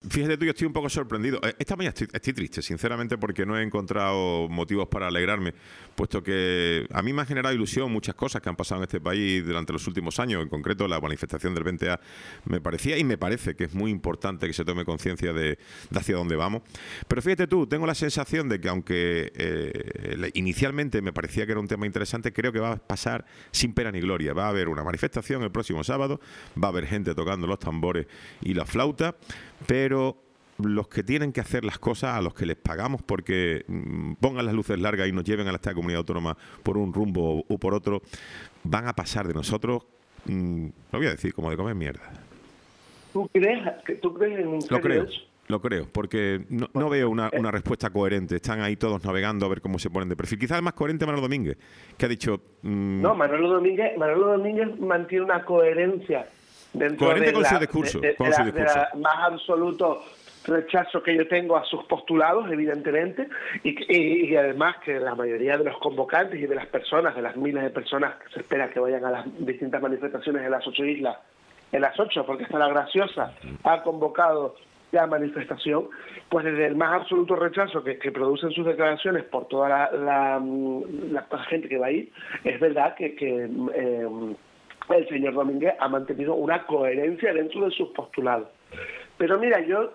Fíjate tú, yo estoy un poco sorprendido. Esta mañana estoy triste, sinceramente, porque no he encontrado motivos para alegrarme, puesto que a mí me han generado ilusión muchas cosas que han pasado en este país durante los últimos años. En concreto, la manifestación del 20A me parecía y me parece que es muy importante que se tome conciencia de hacia dónde vamos. Pero fíjate tú, tengo la sensación de que aunque inicialmente me parecía que era un tema interesante, creo que va a pasar sin pena ni gloria. Va a haber una manifestación el próximo sábado, va a haber gente tocando los tambores y la flauta, pero los que tienen que hacer las cosas, a los que les pagamos porque pongan las luces largas y nos lleven a esta comunidad autónoma por un rumbo o por otro, van a pasar de nosotros, lo voy a decir, como de comer mierda. ¿Tú crees en serio eso? Lo creo, porque no veo una respuesta coherente. Están ahí todos navegando a ver cómo se ponen de perfil. Quizás el más coherente Manolo Domínguez, que ha dicho... No, Manolo Domínguez mantiene una coherencia dentro coherente de con su discurso. De la más absoluto rechazo que yo tengo a sus postulados, evidentemente, y además que la mayoría de los convocantes y de las personas, de las miles de personas que se espera que vayan a las distintas manifestaciones en las 8 islas, en las 8, porque está la Graciosa, ha convocado la manifestación, pues desde el más absoluto rechazo que producen sus declaraciones por toda la gente que va a ir, es verdad que el señor Domínguez ha mantenido una coherencia dentro de sus postulados. Pero mira, yo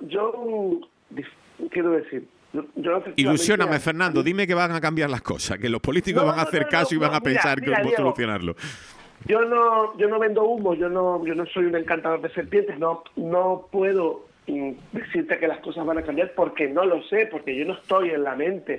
quiero decir... Ilusióname, Fernando, dime que van a cambiar las cosas, que los políticos van a hacer caso y van a pensar que vamos a solucionarlo. Yo no vendo humo, yo no soy un encantador de serpientes, no puedo decirte que las cosas van a cambiar porque no lo sé, porque yo no estoy en la mente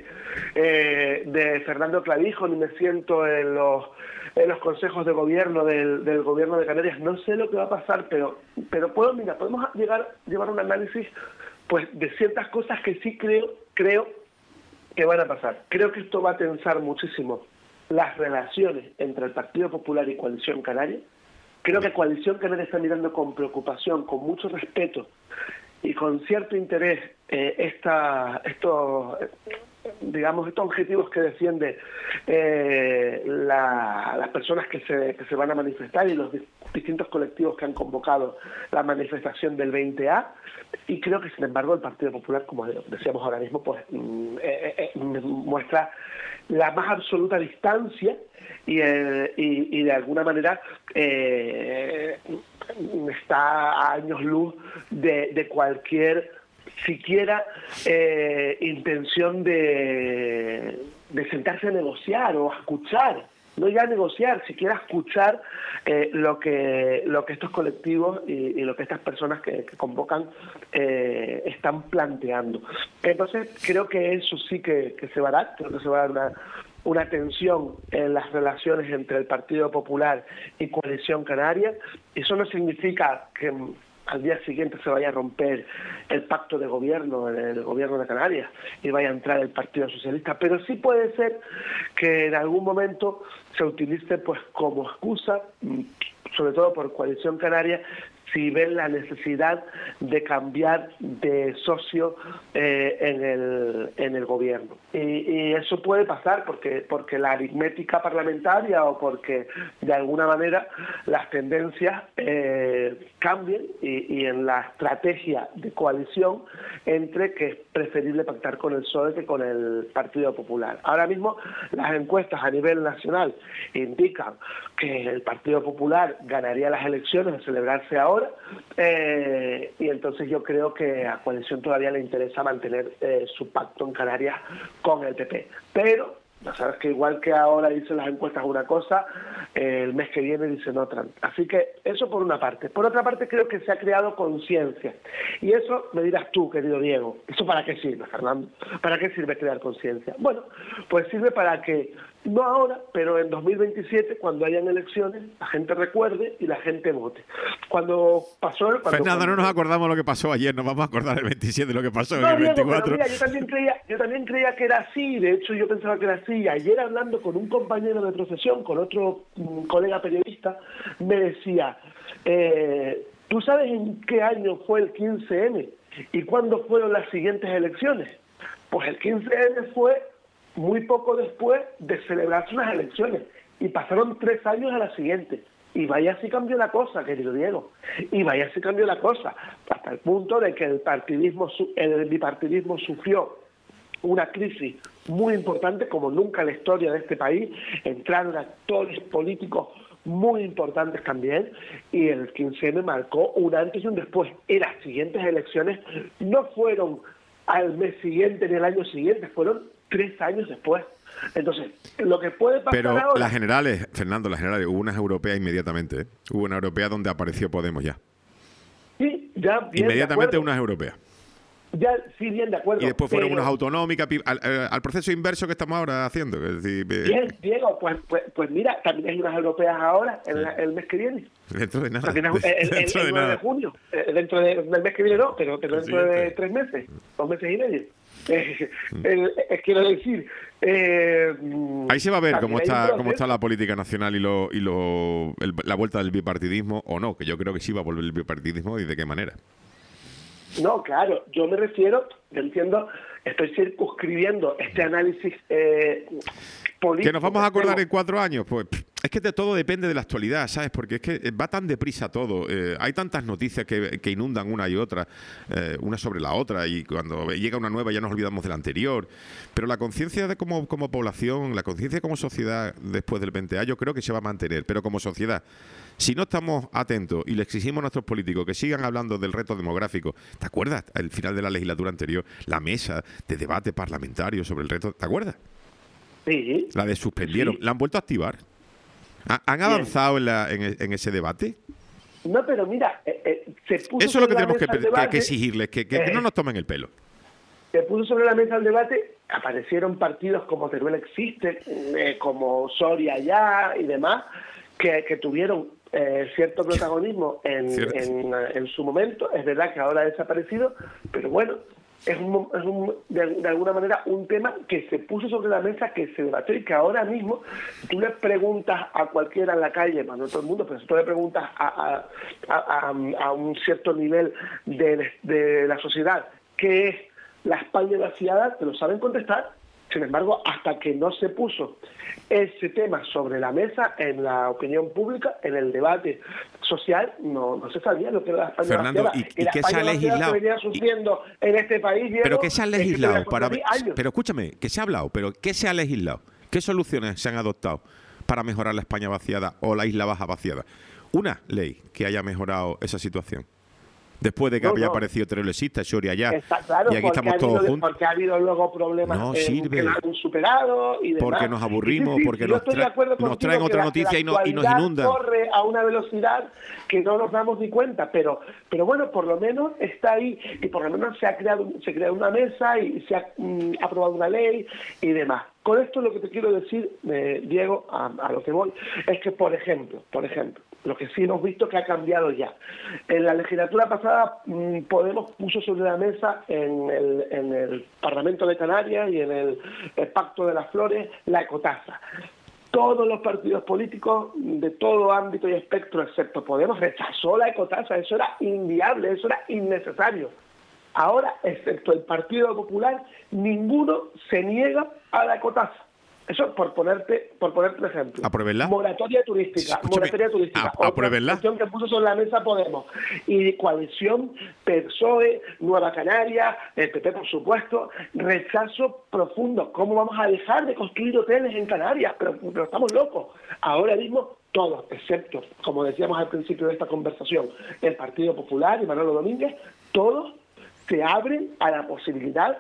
de Fernando Clavijo, ni me siento en los consejos de gobierno del gobierno de Canarias. No sé lo que va a pasar, pero podemos llevar un análisis pues de ciertas cosas que sí creo que van a pasar. Creo que esto va a tensar muchísimo las relaciones entre el Partido Popular y Coalición Canaria. Creo que Coalición Canaria está mirando con preocupación, con mucho respeto y con cierto interés estos objetivos que defiende las personas que se van a manifestar y los distintos colectivos que han convocado la manifestación del 20A, y creo que sin embargo el Partido Popular, como decíamos ahora mismo, pues muestra la más absoluta distancia y de alguna manera está a años luz de cualquier siquiera intención de sentarse a negociar o a escuchar, no ya a negociar, siquiera a escuchar lo que estos colectivos y lo que estas personas que convocan están planteando. Entonces creo que eso sí que se va a dar, creo que se va a dar una tensión en las relaciones entre el Partido Popular y Coalición Canaria. Eso no significa que al día siguiente se vaya a romper el pacto de gobierno en el gobierno de Canarias y vaya a entrar el Partido Socialista, pero sí puede ser que en algún momento se utilice pues como excusa, sobre todo por Coalición Canaria, si ven la necesidad de cambiar de socio en el gobierno. Y eso puede pasar porque la aritmética parlamentaria o porque de alguna manera las tendencias cambien y en la estrategia de coalición entre que es preferible pactar con el PSOE que con el Partido Popular. Ahora mismo las encuestas a nivel nacional indican que el Partido Popular ganaría las elecciones a celebrarse ahora, y entonces yo creo que a Coalición todavía le interesa mantener su pacto en Canarias con el PP. Pero ya sabes que igual que ahora dicen las encuestas una cosa, el mes que viene dicen otra. Así que eso por una parte. Por otra parte creo que se ha creado conciencia. Y eso me dirás tú, querido Diego. ¿Eso para qué sirve, Fernando? ¿Para qué sirve crear conciencia? Bueno, pues sirve para que, no ahora, pero en 2027, cuando hayan elecciones, la gente recuerde y la gente vote. Cuando pasó... Fernando, no nos acordamos lo que pasó ayer, nos vamos a acordar el 27 de lo que pasó en el 24. Pero mira, yo también creía que era así, de hecho yo pensaba que era así. Ayer hablando con un compañero de profesión, con otro colega periodista, me decía, ¿tú sabes en qué año fue el 15M? ¿Y cuándo fueron las siguientes elecciones? Pues el 15M fue muy poco después de celebrarse unas elecciones y pasaron 3 años a la siguiente. Y vaya si cambió la cosa, querido Diego. Y vaya si cambió la cosa. Hasta el punto de que el bipartidismo sufrió una crisis muy importante, como nunca en la historia de este país. Entraron actores políticos muy importantes también, y el 15M marcó un antes y un después. Y las siguientes elecciones no fueron al mes siguiente ni al año siguiente, fueron 3 años después. Entonces, lo que puede pasar pero ahora... las generales, Fernando, hubo unas europeas inmediatamente, ¿eh? Hubo una europea donde apareció Podemos ya. Sí, ya bien, inmediatamente unas europeas. Ya, sí, bien, de acuerdo. Y después fueron unas autonómicas, al proceso inverso que estamos ahora haciendo. Es decir, bien, Diego, pues mira, también hay unas europeas ahora, el mes que viene. Dentro de nada. El 9 de junio. Dentro del mes que viene no, pero dentro de 3 meses, 2 meses y medio. Quiero decir... ahí se va a ver cómo está la política nacional y la vuelta del bipartidismo, o no, que yo creo que sí va a volver el bipartidismo, y de qué manera. No, claro, yo me refiero, yo entiendo, estoy circunscribiendo este análisis político. ¿Que nos vamos a acordar en 4 años? Pues es que de todo depende de la actualidad, ¿sabes? Porque es que va tan deprisa todo. Hay tantas noticias que inundan una y otra, una sobre la otra, y cuando llega una nueva ya nos olvidamos de la anterior. Pero la conciencia de como población, la conciencia como sociedad después del 20A, yo creo que se va a mantener. Pero como sociedad, si no estamos atentos y le exigimos a nuestros políticos que sigan hablando del reto demográfico, ¿te acuerdas? Al final de la legislatura anterior, la mesa de debate parlamentario sobre el reto, ¿te acuerdas? Sí. La de suspendieron, Sí. ¿la han vuelto a activar? ¿Han avanzado en ese debate? No, pero mira, se puso... Eso es lo que sobre la tenemos mesa que exigirles, que no nos tomen el pelo. Se puso sobre la mesa el debate, aparecieron partidos como Teruel Existe, como Soria Ya y demás, que tuvieron cierto protagonismo en su momento. Es verdad que ahora ha desaparecido, pero bueno, es de alguna manera un tema que se puso sobre la mesa, que se debatió, y que ahora mismo, si tú le preguntas a cualquiera en la calle, bueno, no todo el mundo, pero si tú le preguntas a un cierto nivel de la sociedad qué es la España vaciada, te lo saben contestar. Sin embargo, hasta que no se puso ese tema sobre la mesa en la opinión pública, en el debate social, no se sabía lo que era la España Fernando, vaciada. ¿y qué se ha legislado? Que venía sufriendo en este país, Diego, ¿Pero qué se ha legislado? años. Pero escúchame, ¿qué se ha hablado? ¿Pero qué se ha legislado? ¿Qué soluciones se han adoptado para mejorar la España vaciada o la Isla Baja vaciada? Una ley que haya mejorado esa situación. Después de que había aparecido Teruel Existe, Soria Ya, está claro, y aquí estamos todos juntos. Porque ha habido luego problemas sirve. que lo han superado y demás. Porque nos aburrimos, porque nos traen otra noticia y nos inundan. Corre a una velocidad que no nos damos ni cuenta, pero bueno, por lo menos está ahí, y por lo menos se crea una mesa y se ha aprobado una ley y demás. Con esto lo que te quiero decir, Diego, a lo que voy, es que, por ejemplo, lo que sí hemos visto que ha cambiado ya. En la legislatura pasada, Podemos puso sobre la mesa en el Parlamento de Canarias y en el Pacto de las Flores la ecotasa. Todos los partidos políticos de todo ámbito y espectro, excepto Podemos, rechazó la ecotasa. Eso era inviable, eso era innecesario. Ahora, excepto el Partido Popular, ninguno se niega a la ecotasa. Eso por ponerte un ejemplo. ¿Apruébenla? Moratoria turística. ¿Apruébenla? Otra cuestión que puso sobre la mesa Podemos. Y coalición, PSOE, Nueva Canaria, el PP, por supuesto, rechazo profundo. ¿Cómo vamos a dejar de construir hoteles en Canarias? Pero estamos locos. Ahora mismo, todos, excepto, como decíamos al principio de esta conversación, el Partido Popular y Manolo Domínguez, todos se abren a la posibilidad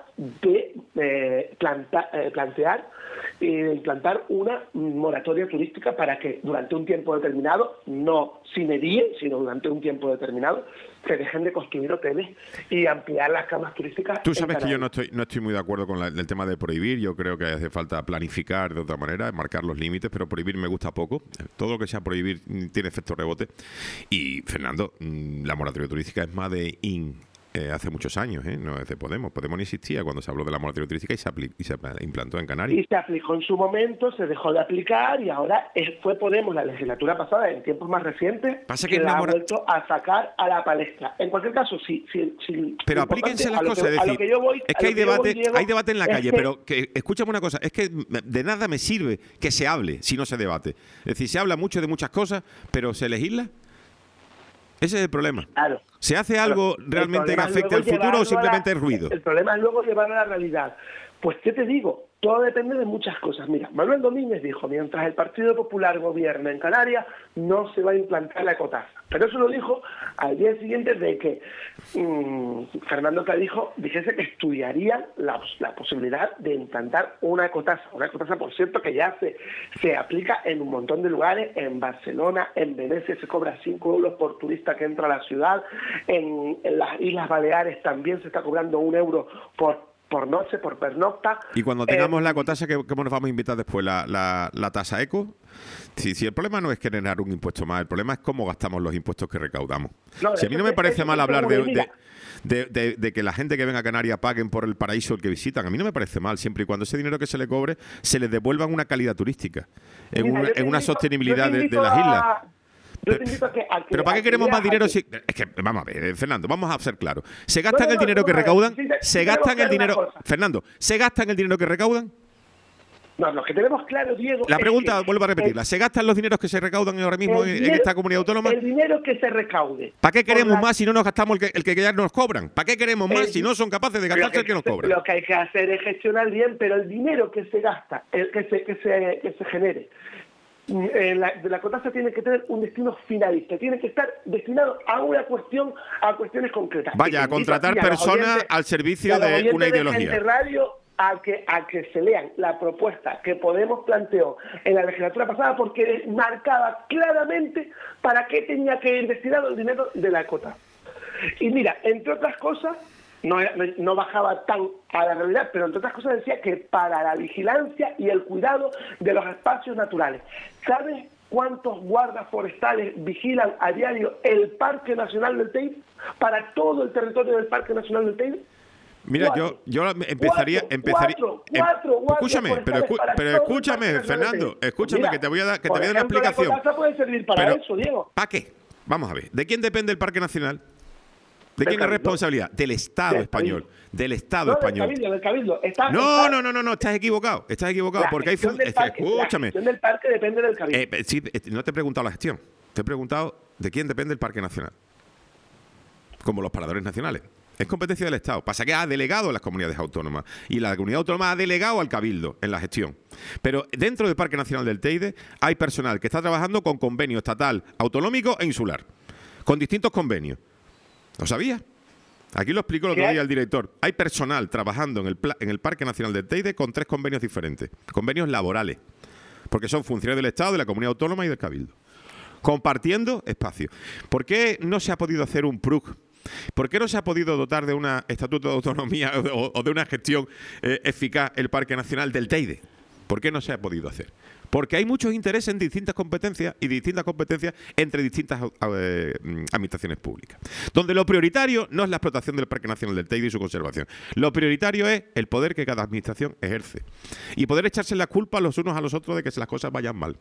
de plantear y de implantar una moratoria turística para que durante un tiempo determinado, no sine die, sino durante un tiempo determinado, se dejen de construir hoteles y ampliar las camas turísticas. Tú sabes que yo no estoy muy de acuerdo con el tema de prohibir. Yo creo que hace falta planificar de otra manera, marcar los límites, pero prohibir me gusta poco. Todo lo que sea prohibir tiene efecto rebote. Y, Fernando, la moratoria turística es más de hace muchos años, no es de Podemos. Podemos ni existía cuando se habló de la moratoria turística y se implantó en Canarias. Y se aplicó en su momento, se dejó de aplicar y ahora fue Podemos la legislatura pasada, en tiempos más recientes, que la ha vuelto a sacar a la palestra. En cualquier caso, sí. Pero aplíquense las cosas, es decir, es que hay debate en la calle, pero escúchame una cosa, es que de nada me sirve que se hable si no se debate. Es decir, se habla mucho de muchas cosas, pero ¿se legisla? Ese es el problema. Claro. ¿Se hace algo realmente que afecte al futuro o simplemente es ruido? El problema es luego llevarlo a la realidad. Pues, ¿qué te digo? Todo depende de muchas cosas. Mira, Manuel Domínguez dijo, mientras el Partido Popular gobierna en Canarias, no se va a implantar la ecotasa. Pero eso lo dijo al día siguiente de que Fernando Clavijo dijese que estudiarían la posibilidad de implantar una ecotasa. Una ecotasa, por cierto, que ya se aplica en un montón de lugares. En Barcelona, en Venecia se cobra 5 euros por turista que entra a la ciudad. En las Islas Baleares también se está cobrando 1 euro por noche, por pernocta. Y cuando tengamos la ecotasa, ¿cómo nos vamos a invitar después? ¿La tasa eco? Si el problema no es generar un impuesto más, el problema es cómo gastamos los impuestos que recaudamos. No, si a mí no me parece mal hablar de que la gente que venga a Canarias paguen por el paraíso el que visitan, a mí no me parece mal, siempre y cuando ese dinero que se le cobre se les devuelva en una calidad turística, en una sostenibilidad de las islas. Yo te invito a que pero ¿para qué queremos más dinero? Es que, vamos a ver, Fernando, vamos a ser claros. ¿Se gastan el dinero que recaudan? ¿Se gastan el dinero? Fernando, ¿se gastan el dinero que recaudan? No, lo que tenemos claro, Diego... La pregunta, vuelvo a repetirla. ¿Se gastan los dineros que se recaudan ahora mismo en esta comunidad autónoma? El dinero que se recaude. ¿Para qué queremos más si no nos gastamos el que ya nos cobran? ¿Para qué queremos más si no son capaces de gastarse el que nos cobran? Lo que hay que hacer es gestionar bien, pero el dinero que se gasta, el que se genere, la ecotasa tiene que tener un destino finalista, tiene que estar destinado a una cuestión, a cuestiones concretas. Vaya, a contratar personas al servicio de una ideología. De radio, a que se lean la propuesta que Podemos planteó en la legislatura pasada, porque marcaba claramente para qué tenía que ir destinado el dinero de la ecotasa. Y mira, entre otras cosas, no bajaba tan a la realidad, pero entre otras cosas decía que para la vigilancia y el cuidado de los espacios naturales. ¿Sabes cuántos guardas forestales vigilan a diario el Parque Nacional del Teide? Para todo el territorio del Parque Nacional del Teide. Mira, yo empezaría. Escúchame, pero escúchame, Fernando, escúchame, mira, que te voy a dar una explicación. La ecotasa puede servir para eso, Diego. ¿Para qué? Vamos a ver. ¿De quién depende el Parque Nacional? ¿De quién es responsabilidad? Del Estado español. Del Estado español. Del Cabildo. No, estás equivocado. Estás equivocado. Porque hay escúchame. La gestión del parque depende del Cabildo. Sí, no te he preguntado la gestión. Te he preguntado de quién depende el Parque Nacional. Como los paradores nacionales. Es competencia del Estado. Pasa que ha delegado a las comunidades autónomas. Y la comunidad autónoma ha delegado al Cabildo en la gestión. Pero dentro del Parque Nacional del Teide hay personal que está trabajando con convenio estatal, autonómico e insular. Con distintos convenios. ¿Lo sabías? Aquí lo explicó el otro día el director. Hay personal trabajando en el Parque Nacional del Teide con 3 convenios diferentes. Convenios laborales. Porque son funcionarios del Estado, de la comunidad autónoma y del Cabildo. Compartiendo espacio. ¿Por qué no se ha podido hacer un PRUC? ¿Por qué no se ha podido dotar de un estatuto de autonomía o de una gestión eficaz el Parque Nacional del Teide? ¿Por qué no se ha podido hacer? Porque hay muchos intereses en distintas competencias entre distintas administraciones públicas. Donde lo prioritario no es la explotación del Parque Nacional del Teide y su conservación. Lo prioritario es el poder que cada administración ejerce. Y poder echarse la culpa los unos a los otros de que las cosas vayan mal.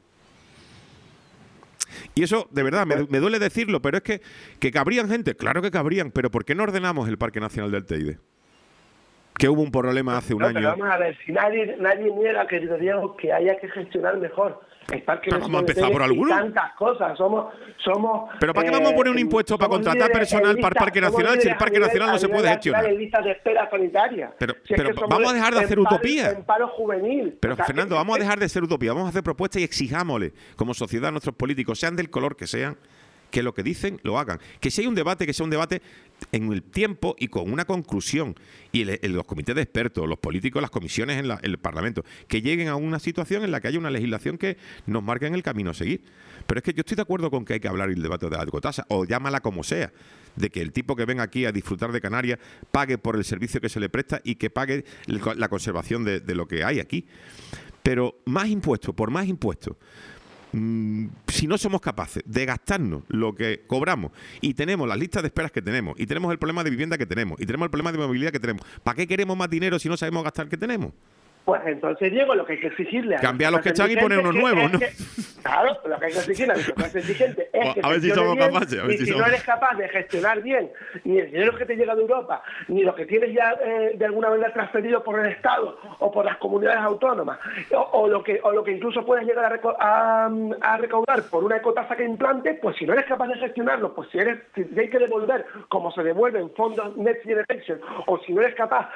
Y eso, de verdad, me duele decirlo, pero es que cabrían gente. Claro que cabrían, pero ¿por qué no ordenamos el Parque Nacional del Teide? Que hubo un problema hace un año. Pero vamos a ver, si nadie niega, querido Diego, que haya que gestionar mejor el Parque Nacional. Vamos a empezar por alguno. Tantas cosas, somos. Pero ¿para qué vamos a poner un impuesto para contratar personal para el Parque Nacional si el Parque Nacional no se puede gestionar? Listas de espera sanitaria. Pero vamos a dejar de hacer utopía. En paro juvenil. Pero Fernando, vamos a dejar de hacer utopía, vamos a hacer propuestas y exijámosle como sociedad a nuestros políticos, sean del color que sean, que lo que dicen lo hagan. Que si hay un debate, que sea un debate en el tiempo y con una conclusión. Y los comités de expertos, los políticos, las comisiones en el Parlamento, que lleguen a una situación en la que haya una legislación que nos marque en el camino a seguir. Pero es que yo estoy de acuerdo con que hay que hablar el debate de la ecotasa, o llámala como sea, de que el tipo que venga aquí a disfrutar de Canarias pague por el servicio que se le presta y que pague la conservación de lo que hay aquí. Pero más impuestos, por más impuestos, si no somos capaces de gastarnos lo que cobramos y tenemos las listas de esperas que tenemos y tenemos el problema de vivienda que tenemos y tenemos el problema de movilidad que tenemos, ¿para qué queremos más dinero si no sabemos gastar el que tenemos? Pues entonces, Diego, lo que hay que exigirle... Cambiar los que están y poner unos nuevos, ¿no? Claro, lo que hay que exigirle a los más exigentes es que a ver si somos bien, capaces. Y si no eres capaz de gestionar bien ni el dinero que te llega de Europa, ni lo que tienes ya de alguna manera transferido por el Estado o por las comunidades autónomas, o lo que incluso puedes llegar a recaudar por una ecotasa que implantes, pues si no eres capaz de gestionarlo, pues si hay que devolver como se devuelven fondos Next Generation, o si no eres capaz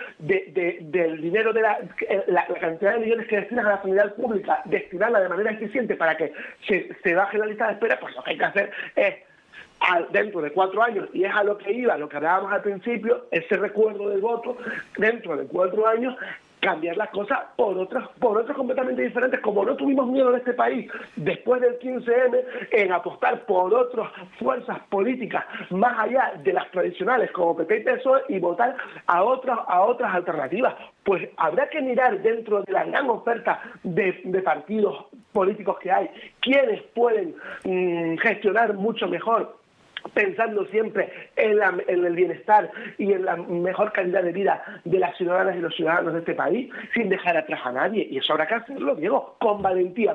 del dinero de la cantidad de millones que destinas a la sanidad pública, destinarla de manera eficiente para que se baje la lista de espera, pues lo que hay que hacer es, dentro de 4 años, y es a lo que iba, lo que hablábamos al principio, ese recuerdo del voto, dentro de 4 años, cambiar las cosas por otras completamente diferentes, como no tuvimos miedo en este país después del 15M en apostar por otras fuerzas políticas más allá de las tradicionales como PP y PSOE y votar a otras alternativas. Pues habrá que mirar dentro de la gran oferta de partidos políticos que hay, quiénes pueden gestionar mucho mejor, pensando siempre en el bienestar y en la mejor calidad de vida de las ciudadanas y los ciudadanos de este país, sin dejar atrás a nadie. Y eso habrá que hacerlo, Diego, con valentía.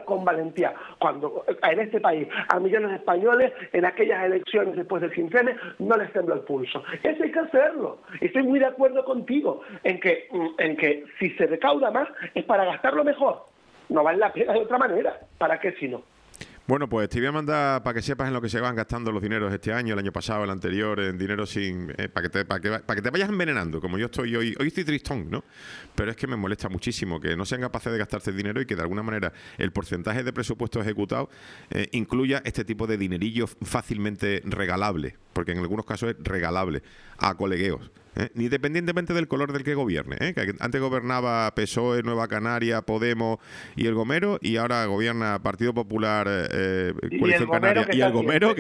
Cuando en este país a millones de españoles, en aquellas elecciones después del 15M, no les tembló el pulso. Eso hay que hacerlo. Estoy muy de acuerdo contigo en que si se recauda más es para gastarlo mejor. No vale la pena de otra manera. ¿Para qué si no? Bueno, pues te voy a mandar para que sepas en lo que se van gastando los dineros este año, el año pasado, el anterior, en dinero para que te vayas envenenando, como yo estoy hoy. Hoy estoy tristón, ¿no? Pero es que me molesta muchísimo que no sean capaces de gastarse el dinero y que de alguna manera el porcentaje de presupuesto ejecutado incluya este tipo de dinerillos fácilmente regalables, porque en algunos casos es regalable a colegueos. Independientemente del color del que gobierne, que antes gobernaba PSOE, Nueva Canaria, Podemos y El Gomero, y ahora gobierna Partido Popular, Coalición Canaria y El Gomero, que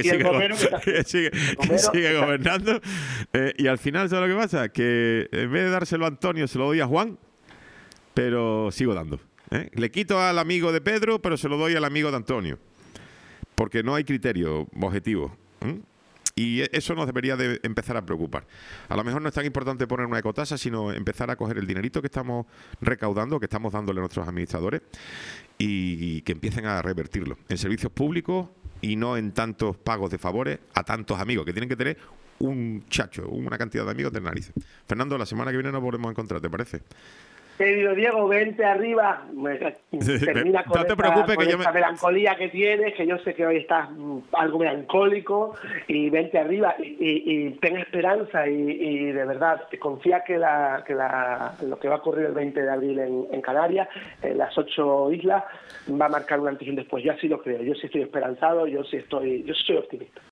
sigue gobernando. Y al final, ¿sabes lo que pasa? Que en vez de dárselo a Antonio, se lo doy a Juan, pero sigo dando. Le quito al amigo de Pedro, pero se lo doy al amigo de Antonio, porque no hay criterio objetivo. Y eso nos debería de empezar a preocupar. A lo mejor no es tan importante poner una ecotasa, sino empezar a coger el dinerito que estamos recaudando, que estamos dándole a nuestros administradores, y que empiecen a revertirlo en servicios públicos y no en tantos pagos de favores a tantos amigos, que tienen que tener una cantidad de amigos de narices. Fernando, la semana que viene nos volvemos a encontrar, ¿te parece? Querido Diego, vente arriba. Termina con esta melancolía que tienes, que yo sé que hoy estás algo melancólico, y vente arriba y ten esperanza y de verdad confía que lo que va a ocurrir el 20 de abril en Canarias, en las 8 islas, va a marcar un antes y un después. Yo así lo creo, yo sí estoy esperanzado, yo sí soy optimista.